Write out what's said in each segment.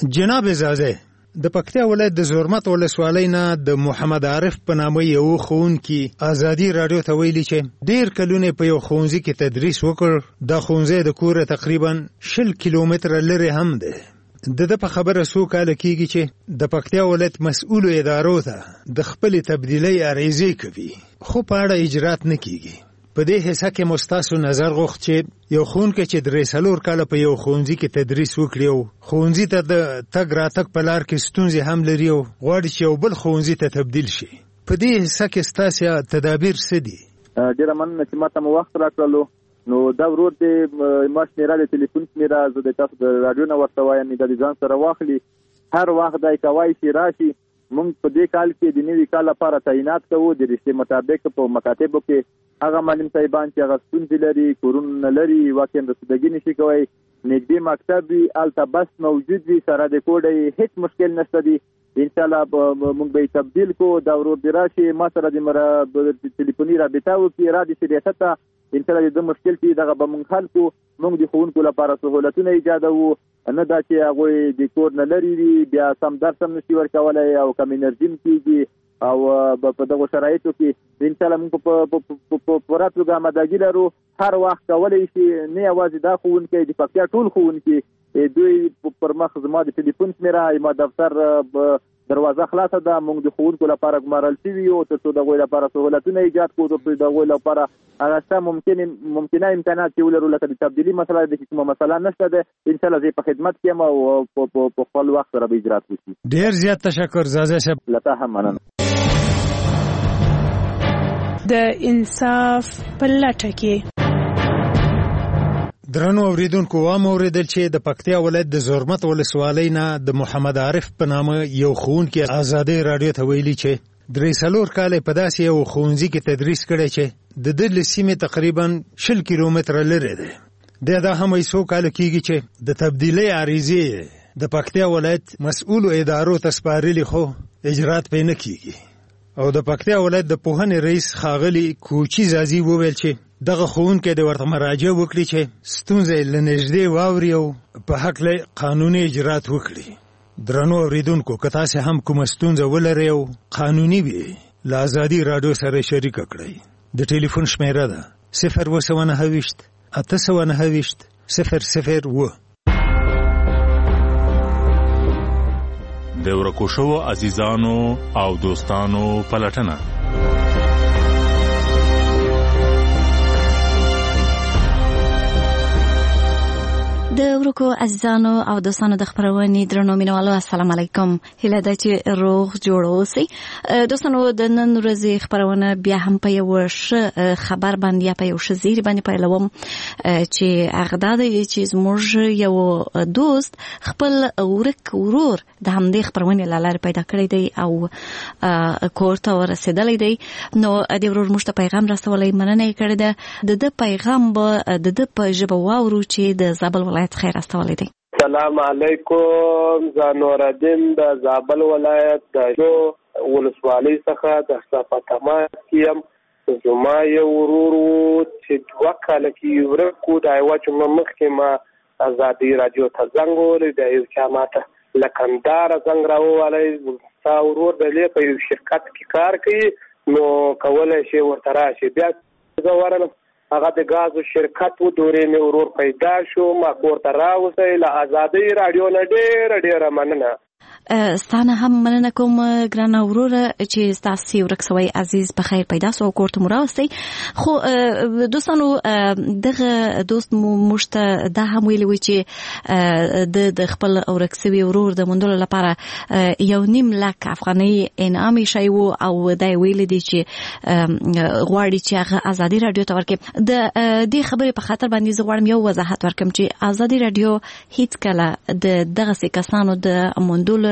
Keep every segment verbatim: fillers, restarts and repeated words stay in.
جناب زازه، د پکتیا ولایت د زرمت ولسوالۍ نه د محمد عارف په نامه یو ښوونکي ازادي راډیو ته ویلي چې ډېر کلونه په یو ښوونځي کې تدریس وکړ. دا ښوونځی د کوره تقریبا شل کیلومتره لرې هم دی. د ده په خبره څو کاله کېږي چې د پکتیا ولایت مسؤلو ادارو ته د خپلې تبدیلۍ عریضې کوي، خو په اړه اجرات نه کېږي. په دې حصه کې مو ستاسو نظر غوښت چې یو ښوونکی چې درې څلور کاله په یو ښوونځي کې تدریس وکړي او ښوونځي ته د تګ راتګ په لار کې ستونزې هم لري او غواړي چې یو بل ښوونځي ته تبدیل شي، په دې حصه کې ستاسې تدابیر څه دي؟ ډېره مننه چې ما ته مو وخت راکړلو. نو دا ورور دې ما شمېره د ټلیفون شمېره زه د تاسو د راډیو نه ورته وایم دا د ځان سره واخلي، هر وخت دی کوای شي راشي. موږ په دې کال کې د نوي کال لپاره تعینات کوو د رشتې مطابق په مکاتبو کې هغه معلم صاحبان چې هغه ستونزې لري، کورونه لري، واقعا رسیدګي نشي کوی، نږدې مکتب وي هلته بس موجود وي، سره د کوډه هیڅ مشکل نشته دی. انشاءالله موږ به تبدیل کو. دا ورور دې راشي ما سره د ټلیفوني رابطه وکړي، را دې شي ریاست ته انشاءالله د مشکل چې دغه به موږ حل کړو. موږ د ښوونکو لپاره سهولتونه ایجادوو، نه دا چې هغوی د کور نه لرې وي بیا سم درس هم نشي ورکولی او کم انرژي هم کېږي او په دغو شرایطو کې انشاءالله موږ په پوره توګه آمادګي لرو. هر وخت کولی شي، نه یوازې دا ښوونکی د پکتیا ټول ښوونکي دوی پر مخ زما د ټلیفون شمېره ما دفتر دروازه خلاصه ده. موږ د ښوونکو لپاره ګمارل شوي یو تر څو د هغوی لپاره سهولتونه ایجاد کړو، تر څو د هغوی لپاره هغه شته ممکنه امکانات چې ولرو، لکه د تبدیلي مسله ده چې کومه مسله نشته ده. انشاءالله زه په خدمت کې یم او په خپل وخت سره به اجرات وشي. ډېر زیات تشکر زازه صاحب. له تا هم مننه. د انصاف په لټه کې درنو اوریدونکو، وام اوریدل چې د پکتیا ولایت د زرمت ولسوالۍ نه د محمد عارف په نامه یو ښوونکي ازادي راډیو ته ویلي چې درې څلور کاله په داسې یو ښوونځي کې تدریس کړی چې د ده له سیمې تقریبا شل کیلومتره لرې دی. د دا هم څو کاله کېږي چې د تبدیلۍ عریضې د پکتیا ولایت مسؤلو ادارو ته سپارلي، خو اجرات پرې نه کېږي. او د پکتیا ولایت د پوهنې رئیس ښاغلي کوچي زازي وویل چې دغه ښوونکی د ورته مراجعه وکړي چې ستونزې له نږدې واوري او په هکله قانوني اجرات وکړي. درنو اوریدونکو، که تاسې هم کومه ستونزه ولرئ او قانوني وي، له ازادي راډیو سره شریکه کړئ. د ټلیفون شمېره ده صفر اووه سوه نهه ویشت اته سوه نهه ویشت صفر صفر اووه. د ورکو شوو عزیزانو او دوستانو پلټنه. د ورکو عزیزانو او دوستانو د خبرونې درنو مینوالو السلام علیکم. هیله ده چې روغ جوړ اوسئ. دوستانو د نن ورځې خبرونه بیا هم په یو ښه خبر باندې یا په یو ښه زیری باندې پیلوم چې هغه دا دی چې زموږ یو دوست خپل ورک ورور د همدې خبرونې له لارې پیدا کړی دی او کور ته ورسېدلی دی. نو د ورور موږ ته پیغام رسولی، مننه یې کړې ده. د ده پیغام به د ده په ژبه واورو چې د زابل ولایت خیر استولی دی. سلام علیکم، زه نورالدین د زابل ولایت د جو ولسوالۍ څخه د صفتما یم. زما یو ورور و چې دوه کاله کې ورک و. د یوه جمعه مخکې ما ازادي راډیو ته زنګ ووهلی، د یو چا ماته له کندهاره زنګ راووهلی، ستا ورور دی په یو شرکت کې کار کوي، نو کولی شي ورته راشي. بیا زه ورغلم، هغه د ګازو شرکت و، دورې مې ورور پیدا شو، ما کور ته راوستی. له ازادۍ راډیو نه ډېره ډېره مننه. ستانه هم مننه کوم ګرانه وروره چې ستاسې ورک سوی عزیز په خیر پیدا سو او کور ته مو راوستی. خو دوستانو، دغه دوست مو موږ ته دا هم ویلي وي چې د د خپل ورک سوي ورور د موندلو لپاره یو نیم لک افغانۍ انعام ایښی و او دا یې ویلي دي چې غواړي چې هغه ازادي راډیو ته ورکړي. د دې خبرې په خاطر باندې زه غواړم یو وضاحت ورکړم چې ازادي راډیو هیڅکله د دغسې کسانو د موندلو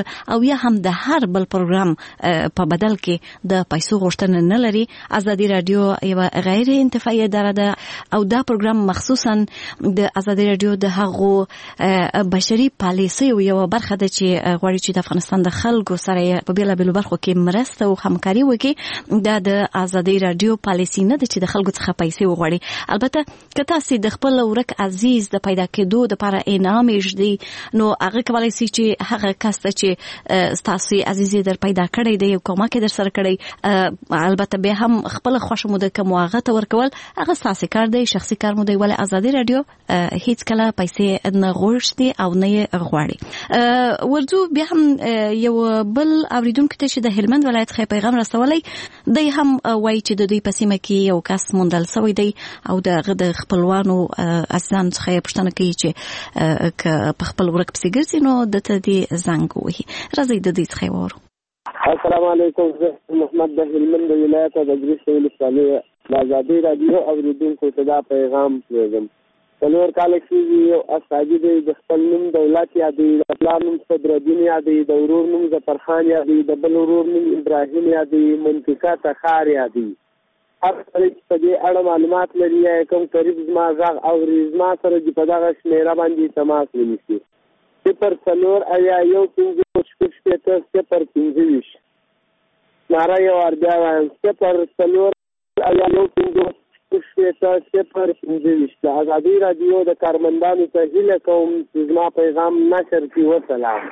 او یا هم د هر بل پروګرام په بدل کې د پیسو غوښتنه نه لري. ازادي رادیو یو غیر انتفاعي اداره ده او دا پروګرام مخصوصا د ازادي رادیو د هغو بشري پالیسیو یو برخه ده چې غواړي چې د افغانستان د خلکو سره په بیلابیلو برخو کې مرسته او همکاري وکړي. دا د ازادي رادیو پالیسی نه ده چې د خلکو څخه پیسې وغواړي. البته که تاسو د خپل ورک عزیز د پیدا کېدو د لپاره انعام یې نو هغه کولای شي چې هغه کس چې تاسو عزیز در پیدا کړی دی یو کومه کې در سره کړی، البته به هم خپل خوښ مو د کوم هغه ته ورکول هغه تاسو کار دی، شخصي کار مو دی. ولې ازادي رادیو هیڅ کله پیسې نه غوښتي او نه غواړي. ورځو بیا هم یو بل اوریدونکو ته چې د هلمند ولایت خې پیغام رسولای دی هم وایي چې د دوی په سیمه کې یو کس موندل شوی دی او د خپلوانو اساساً څخه پوښتنه کوي چې که په خپل ورک پسې ګرځي نو د ته دې زنګ وهي. راځئ د دې څخه وورو. السلام علیکم، زه محمد د هلمند ولایت د ګریس ولسوالۍ د ازادي رادیو اوریدونکو ته دا پیغام پرېږدم. څلور کاله کېږي یو استاجي دی د خپل نوم دولت یادوي، د پلار نوم صدرالدین یادوي، د ورور نوم ظفرخان یادوي، د بل ورور نوم ابراهیم یادوي، منطقه تخار یادوي. هر سړی چې په دې اړه معلومات لري یا کوم قریب زما غږ اوري زما سره چې په دغه شمېره باندې تماس ونیسي. صفر څلور اویا یو پنځه شپږ شپېته صفر پنځه ویشت ناره یو وار بیا وایم صفر څلور اویا یو پنځه شپږ شپېته صفر پنځه ویشت. د ازادي رادیو د کارمندانو ته هیله کوم چې زما پیغام نشر کړي. وسلام.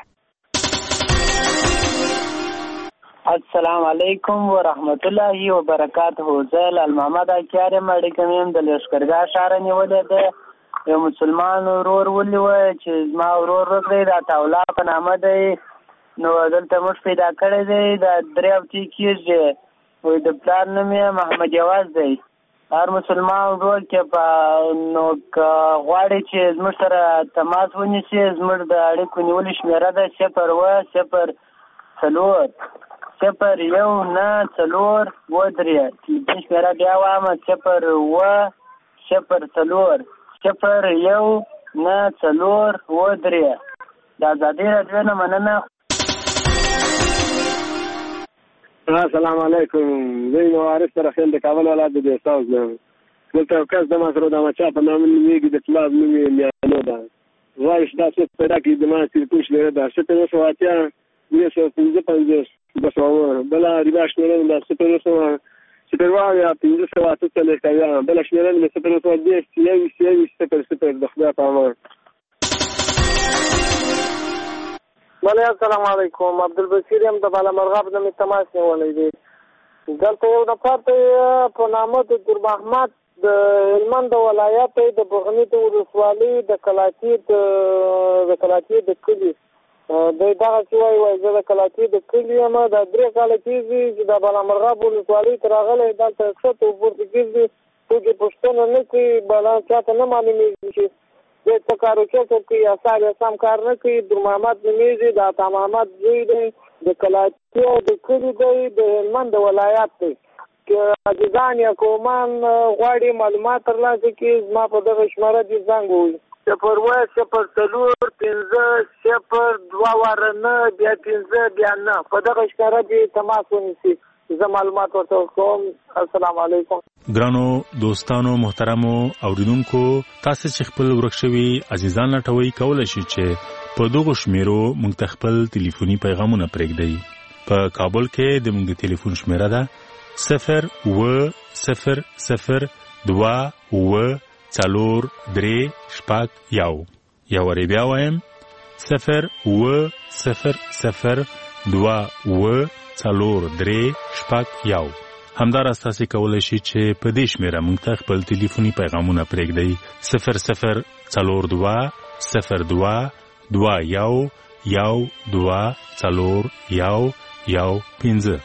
السلام علیکم ورحمت الله وبرکاته. زه لال محمد اکیار مړی کوم د لشکرګاه ښار نیولې ده. یو مسلمان ورور ولي و چې زما ورور ورکړی دا تاولا په نامه دی، نو دلته موږ پیدا کړی دی. دا درې هفتې کېږي، وایي د پلار نوم یې محمد یواز دی. هر مسلمان ورور کې په نو که غواړي چې زموږ سره تماس ونیسي، زموږ د اړیکو نیولې شمېره ده صفر اوه صفر څلور صفر یو نه څلور اوه درې. تلیفون شمېره بیا وایم صفر اوه صفر څلور صفر یو نه څلور اوه درې. د ازادي رادیو نه مننه. السلام علیکم، زه یم وارث رحیم د کابل ولایت د دیستاوز نه. دلته یو کس د ماسره د مچا په نامه نومېږي، د پلار نوم یې میانو ده. غواړي چې دا څه پیدا کړي. د ما تلیفون شمېره ده صفر اوه سوه اتیا درې سوه پنځه پنځوس بسوه. بله ریبا شمېره ده صفر اوه سوه صفر اوه اویا پنځه سوه اته څلوېښت اویا. بله شمېره ده صفر اوه سوه دېرش یوویشت یوویشت صفر صفر. د خدای په امان. بله السلام علیکم، عبدالبصیر یم د بالامرغاب نه مې تماس نیولی دی. دلته یو نفر دی په نامه د ګل محمد د هلمند ولایت د بغني د ولسوالۍ د کلاکي د کلاکي د کلي دی دغه چې وایي وایي زه د کلاکي د کلي یم. دا درې کاله کېږي چې د بالامرغاب ولسوالۍ ته راغلی، دلته ښکته ورپورته ګرځي، څوک یې پوښتنه نه کوي، بلا چاته نه معلومېږي چې دی څه کار وکړ کوي یا سار یا سم کار نه کوي. در محمد نومېږي، د عطا محمد زوی دی، د کلاکي او د کلي دی، د هلمند ولایت دی. که عزیزان یا قومان غواړي معلومات ترلاسه کړي، زما په دغه شمېره دې زنګ ووهي صفر اوه صفر څلور پنځه صفر دوه واره نه بیا پنځه بیا نه. په دغه شمېره دې تماس ونیسي، زه معلومات ورته ورکوم. السلام علیکم. ګرانو دوستانو محترمو اوریدونکو، تاسو چې خپل ورک شوي عزیزان لټوي کولای شئ چې په دغه شمیرو موږ ته خپل ټلیفوني پیغامونه پرېږدئ. په کابل کې د موږ ټلیفون شمیره ده صفر اوه صفر صفر دوه اوه څلور درې شپږ یو. یو وارې بیا وایم صفر اوه صفر صفر دوه اوه څلور درې شپږ یو. همداراز تاسو کولی شئ چې په دې شمیره موږ ته خپل ټلیفوني پیغامونه پرېږدئ صفر صفر څلور دوه صفر دوه دوه یو یو دوه څلور یو یو پنځه.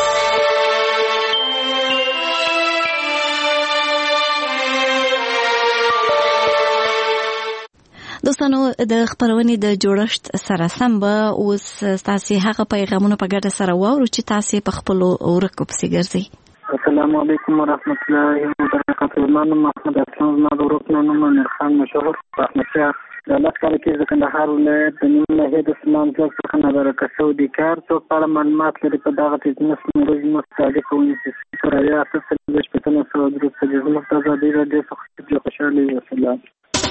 دوستانو د خبرونې د جوړښت سره سم به اوس تاسو هغه پیغامونه په ګډه سره واورو چې تاسو په خپل ورکو پسې ګرځئ. السلام علیکم ورحمت الله وبرکاته. نام محمد اسلام، زما د ورک نوم امیر خان مشهور په احمد شاه د الله تعالی کې د کندهار ولایت د نیم ناحیې د سمان ځواک څخه نابرابر سعودي کار څو په اړه معلومات لري په دغه تجنس نورج مستعد کوي چې سره یا څه څه د شپږ سو درو په جزمه د ازادي راډیو څخه خوشاله یم. سلام.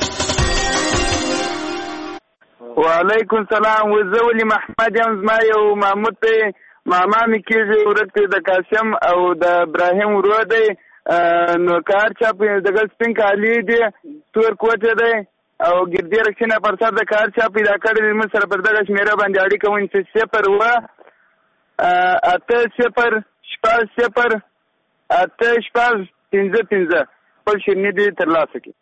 وعلیکم السلام. وزولی محمد یم. زما یو محمود دی ماما می کېږي ورته د قاسم او د ابراهیم ورو دی نو کار چا په دغه سپین کالی دی تور کوټه دی او ګردی رکشنه پر سر د کار چا پیدا کړی موږ سره پر دغه شمیره باندې اړیکه ونی چې صفر و اته صفر شپږ صفر اته شپږ پنځه پنځه خپل شیرني دي ترلاسه کړي.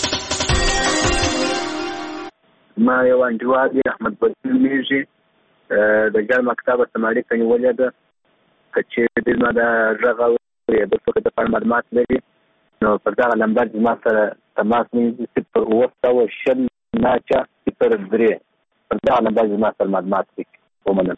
ما یو انډیوال دی احمد بدل میږي د ګل مکتب سماړي کني ولې ده چې د ما د ژغه د څه د معلومات لري نو پر دا نمبر د ما سره تماس نیسي صفر اوه او شل ناچا صفر درې پر دا نمبر د ما سره معلومات لري. ومنم.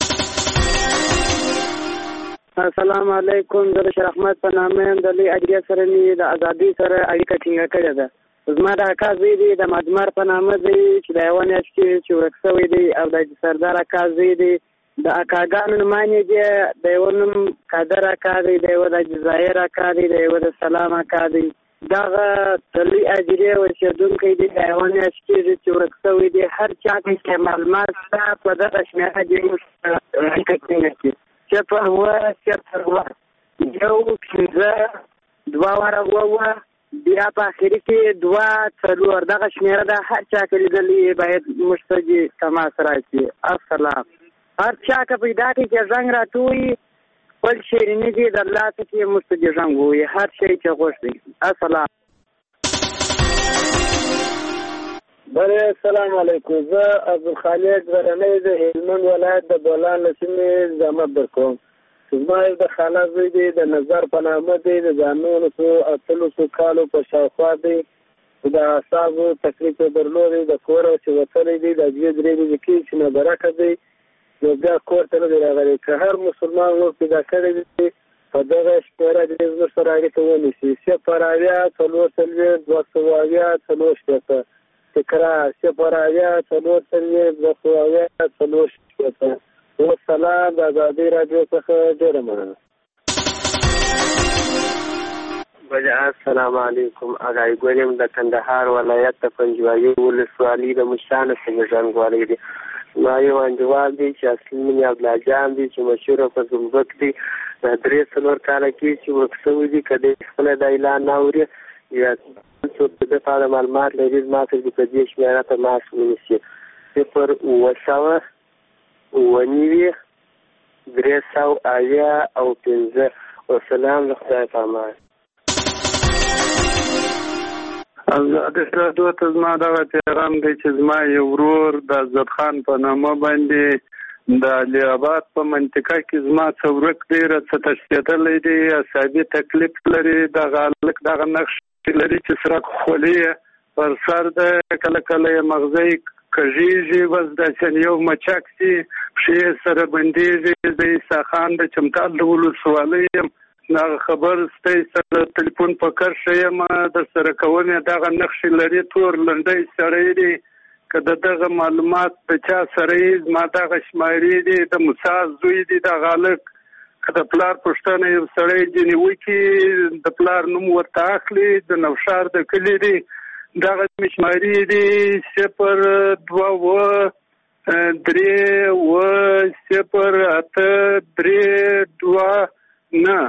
السلام علیکم. زه شریف احمد په نامه د لې اجازه سره ني د ازادي سره اړیکه ټینګه کړې ده. زما د اکا زوی دی د مدمر په نامه دی چې د یوه میاشت کې چې ورک شوی دی او د سردار اکا زوی دی د اکاګانو نومانې دی د یوه نوم قادر اکا دی د یوه د جزایر اکا دی د یوه د سلام اکا دی. دغه د لوی اجرې اوسېدونکی دی د یوه میاشت کېږي چې ورک شوی دی. هر چا کې معلومات شته په دغه شمېره دې موږ اړیکه ټینګه کړي. صفر اوه صفر اوه یو پنځه دوه واره اووه بیا په اخري کې دوه څلور دغه شمېره ده. هر چا که لیدلي باید موږ ته دې تماس راشي. السلام. هر چا که پیدا کړي چې زنګ راته خپل شیریني دي د الله څخه یې موږ ته دې زنګ ووایي هر شی چې غوښتي. السلام. بله السلام علیکم. زه عبدالخالق غرنی د هلمند ولایت د بولان له سیمې زحمت درکوم. زما یو د خاله زوی دی د نظر په نامه دی د ځانونو اتلسو کالو په شاوخوا دی د اعصابو تکلیف یې درلودی د کوره چې وتلی دی د دوې درې ورځې کېږي چې نابرکه دی نو بیا کور ته نه دی راغلی. که هر مسلمان ور پیدا کړی دی په دغه شمېره دې زموږ سره اړیکه ونیسي. صفر اویا څلور څلوېښت دوه سوه اویا څلور شپېته تکرار صفر اویا څلور څلوېښت دوه سوه اویا څلور شپېته. والسلام. د ازادي راډیو څخه ډېره مننه. بله السلام علیکم. اغای ګوریم د کندهار ولایت د پنجوایي ولسوالي د مشرانو څخه ژوندوالی دی. ما یو انډیوال دی چې اصلي نوم یې عبدالله جان دی چې مشهوره په زمبک دی د درې څلور کاله کې چې ورک شوی دی. که دی خپله دا اعلان نه اوري یا څوک د ده په اړه معلومات لري زما سره دې په دې شمېره تماس ونیسي. صفر اوه سوه اوه نوي درې سوه اویا او پنځه. وسلام. له خدای په امان. ازادي راډیو ته زما دغه پیغام دی چې زما یو ورور د عزت خان په نامه باندې د علي آباد په منطقه کې زما څه ورک ډېره څه تشدیدلی دی اعصابي تکلیف لري. دغه هلک دغه نقش لري چې سرک خولي پر سر ده کله کله یې مغزی کږېږي بس داسې یو مچک سي پښې سره بندېږي. د عیسی خان د چمتال د ولسوالۍ یم. دغه خبر ستی سره تلیفون په کرښه یم در سره کوم یې دغه نقشې لري تور لنډی سړی دی. که د دغه معلومات د چا سره یې زما دغه شمارې دي د موسی زوی دی دغه هلک که د پلار پوښتنه یو سړی ځینې وکړي د پلار نوم ورته اخلي د نوشار د کلي دی دغه شمارې دي صفر دوه اوه درې اوه صفر اته درې دوه نه.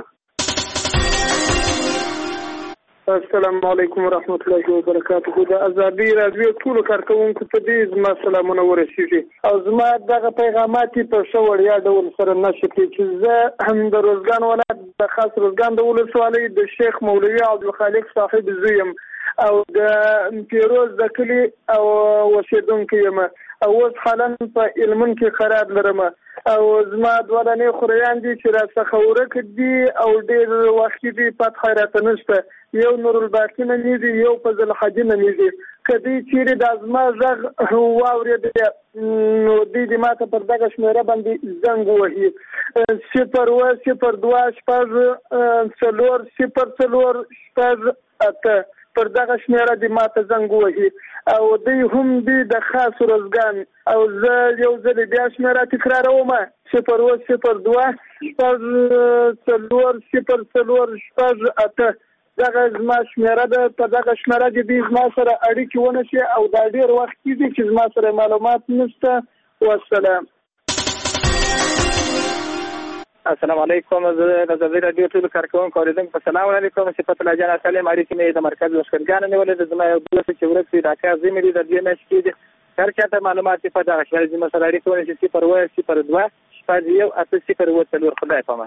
السلام علیکم ورحمت الله وبرکاته. د ازادي راډیو ټولو کارکوونکو ته دې زما سلامونه ورسیږي او زما دغه پیغامات په ښه وړیا ډول سره نشر کړي چې زه هم د روزګان ولایت د خاص روزګان د ولسوالۍ د شیخ مولوي عبدالخالق صاحب زوی یم او د پیروز د کلي او اوسېدونکی یم او اوس حالا په هلمند کې قرار لرم او زما دوه دانې خوریان دي چې راڅخه ورک دي او ډېر وختي دي فتح راته نشته. یو نور الباقي نومیږي یو فضل حاجي نومیږي. که دوی چیرې دا زما غږ واورېدی نو دوی دې ما ته پر دغه شمېره باندې زنګ ووهي. صفر اوه صفر دوه شپږ څلور صفر څلور شپږ اته پر دغه شمېره دې ما ته زنګ ووهي او دوی هم دي د خاص ورځګان. او زه یو ځل بیا شمېره تکراروم: صفر اووه صفر دوه شپږ څلور صفر څلور شپږ اته. دغه زما شمېره ده. په دغه شمېره دې دوی زما سره اړیکې ونه شي او دا ډېر وخت کېږي چې زما سره معلومات نشته. والسلام. السلام علیکم. زه د ازادۍ راډیو ټولو کارکوونکو اورېدونکو په سلام علیکم. صفت الله جان سلیم. اړیکې مې د مرکز لښکرګانو نیولې ده. زما یو دوست چې ورک شوي ډاکټر عظیم دي د دې میاشتې کېږي. هر چاته معلومات په دغه شمېره زما سره اړیکه ونیسي: صفر اووه صفر دوه شپږ یو اته صفر اووه څلور. خدای پامان.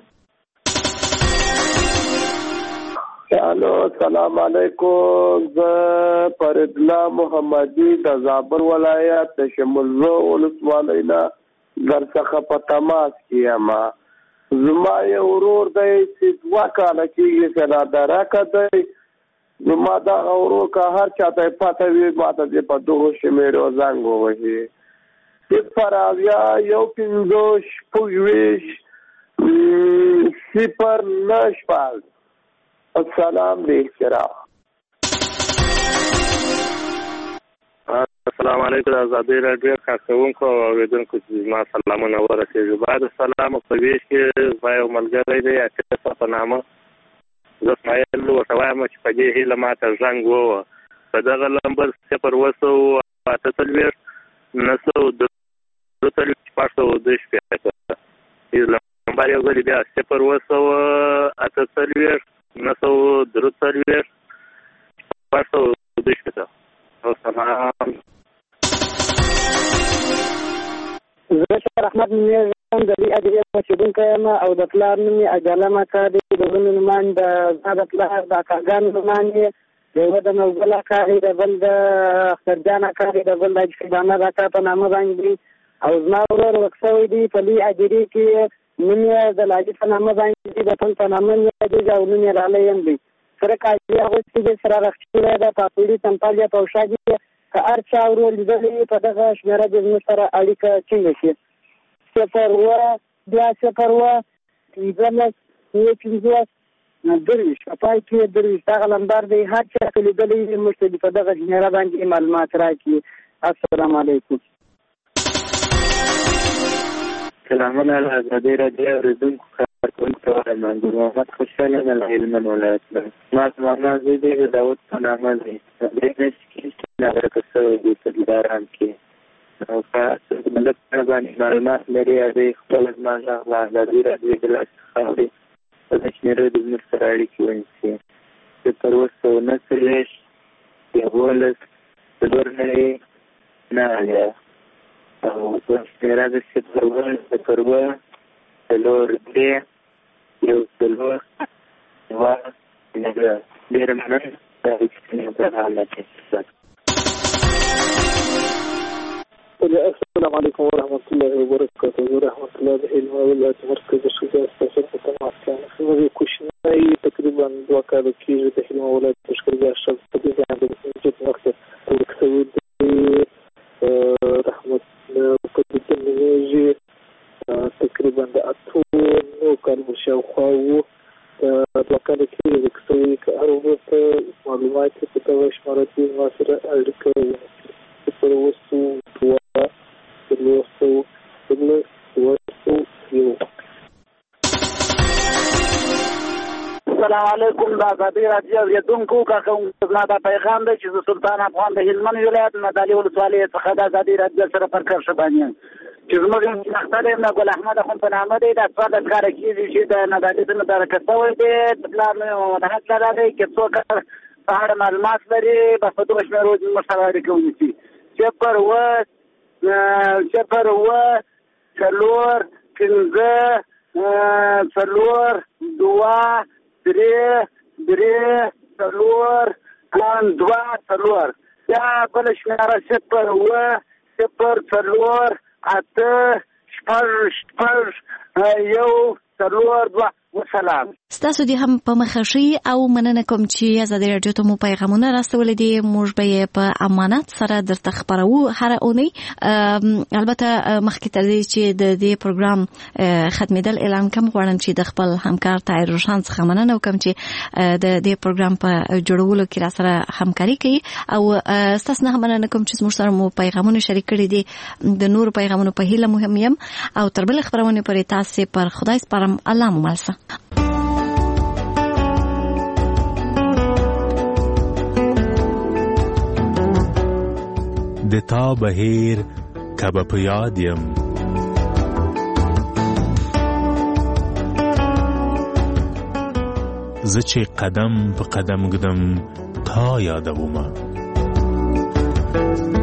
الو السلام علیکم. زه فریدالله محمدي د زابل ولایت د شمولزو ولسوالۍ نه درڅخه په تماس کې یم. زما یو ورور دی چې دوه کاله کېږي چې رادرکه دی. زما دغه ورور که هر چاته یې پته وي ما ته دې په دغو شمېرو زنګ ووهي: صفر اویا یو پنځوس شپږ ویشت صفر نه شپږ. السلام علیکم. السلام علیکم. د ازادۍ راډیو کارکوونکو او اورېدونکو زما سلامونه ورسېږي. بعد السلام په ویش کې زما یو ملګری دی اتیسا په نامه. زه اسماعیل ورته وایم چې په دې هیله ما ته زنګ ووهه په دغه نمبر صفر اووه سوه اته څلوېښت نهه سوه دوه څلوېښت شپږ سوه دوه شپېته. نمبر یو ځل بیا صفر اووه سوه اته څلوېښت نهه سوه درې څلوېښت شپږ سوه دوه شپېته. السلام. زه شهر احمد نومیږم، د دې ادارې اوسېدونکی یم او د پلار نوم یې اجاله اکا دی. د ورونو نومان د زما د پلار د اکاګانو نومان یې د یوه د نوګل اکا دی، د بل د اخترجان اکا دی، د بل د حاجي صاحب احمد اکا په نامه باندې دی. او زما ورور ورک شوی دی په دې ادارې کې. نوم یې د لاجي په نامه باندې دی، د پل په نامه یې یادېږي او نوم یې رالی یم دی. سره کاجي اغوستې دی، سره رخچولی ده، پاپوړي تمپل یا پوشا دي. که هر چا ورور لیدلی په دغه شمېره دې زموږ سره اړیکه ټینګه شي. صفر اووه بیا صفر اووه پنځلس اووه پنځوس درویشت په پای کې درویشت. دغه نمبر دی. هر چا چې لیدلی وي موږ ته په دغه شمېره باندې معلومات راکړي. السلام علیکم. سلامونه له ازادۍ راډیو اورېدونکو کارکوونکو ته وایم. ګل محمد خوشحاله یم له هلمند ولایت نه. زما زمانه زوی دی د داود په نامه دی. په دې میاشت کې ناغرقه شوی دی په دلارام کې. او که څوک د ملک په اړه باندې معلومات لري هغوی خپله زما غږ له ازادۍ راډیو د لاسه څخه اوري. په دې شمېرو د زموږ سره اړیکې ونیسي: صفر اووه سوه نهه څلوېښت یولس څلور نوي نهه اویا. او په شمېره د صفر اووه صفر اووه څلور درې یو څلور دوه نهه. ډېره مننه. دا رښتینې په حالت کې. السلام علیکم ورحمة الله وبرکاته. رحمت الله د علم ولایت مرکز شجاع ستاسو په تماس کې یم. زه کوچنی تقریبا دوه کاله کېږي د علم ولایت لښکرګاه شل په دې ځای باندې جت وخت ورک شوی دی. رحمت په دې نومیږي. تقریبا د اتو نهو کالو شاوخوا وو. دوه کاله کېږي ورک شوی. که هر وروسته معلومات یې په دغه شمېره کې زما سره اړیکه ونیسي: صفر اووه سوه دوه څلور سوه څلور دوه سوه یو. السلام علیکم. د ازادۍ راډیو اورېدونکو کارکوونکو زما دا پیغام دی چې زه سلطان افغان د هلمند ولایت نادعلي ولسوالۍ څخه د ازادۍ راډیو سره پر کرښه باندې یم چې زموږ اختر یم د ګل احمد اخوند په نامه دی. دا څوارلس کاله کېږي چې د نادعلي څخه متارکه شوی دی. د پلار نوم یې محمد حق لالا دی. که څوک په اړه معلومات لري بس په دغه شمېرو زموږ سره اړیکه ونیسي: صفر اووه صفر اووه څلور پنځه څلور دوه درې درې څلور دوه څلور. بیا بله شمېره صفر اووه صفر څلور اته شپږ شپږ یو څلور دوه. وسلام. ستاسو دې هم په مخه شي او مننه کوم چې ازادي راډیو ته مو پیغامونه راستولې دي. موږ به یې په امانت سره درته خبرو هر اونۍ. البته مخکې تر دې چې د دې پروګرام ختمېدل اعلان کوم غواړم چې د خپل همکار طاهر روشن څخه مننه وکړم چې د دې پروګرام په جوړولو کې را سره همکاري کوي او ستاسو نه مننه کوم چې موږ سره مو پیغامونه شریک کړي دي. د نور پیغامونو په هیله مهم یم او تر بل خبرونه پرې تاسو پر خدای سپارم. الله مو ملسه. د تا بهیر کبه په یاد یم زه چې قدم په قدم ګدم تا یادومه